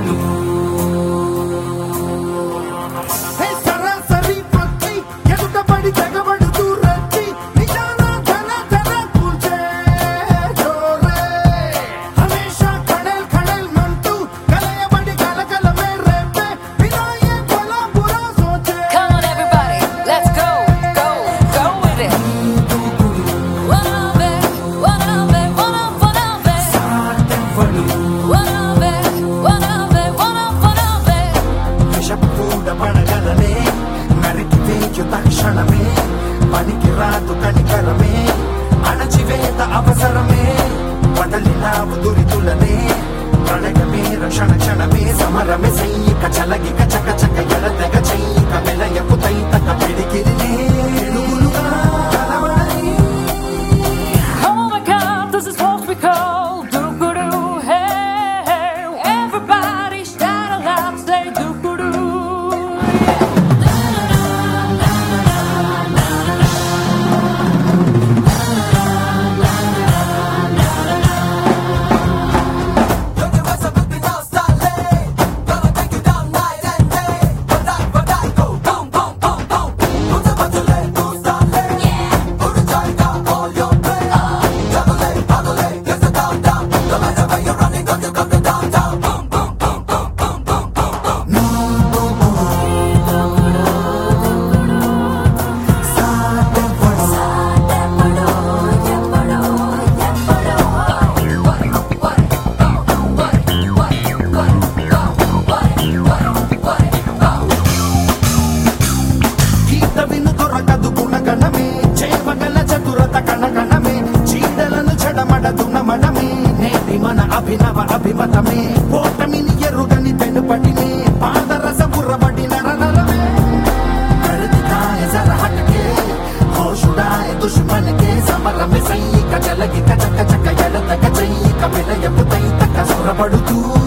తక్షణమే పనికి రాదు కనికరమే అణచివేత అవసరమే వదలినావు దురితులనే ప్రణయమే రక్షణ క్షణమే సమరమే సైనిక చలగిక చక చక ఎడతెగ చైనిక మెలయపు తైతక పిడికిరినే ఎడుగులుగా కలవడని. Oh my God, this is what we call doo-doo-doo. Hey, hey, everybody shout aloud, say doo-doo-doo. అభినవ అభిమతమే ఓటమిని ఎరుగని తెనుపటినే పాదరస బుర్రబడిన రణలమే కరుదికాయ జర హటకే హోషుడాయ దుష్మన్కే సమరమే సైనిక చలగిక చక చక ఎడతక చైనిక విలయపు తైతక సురపడుతూ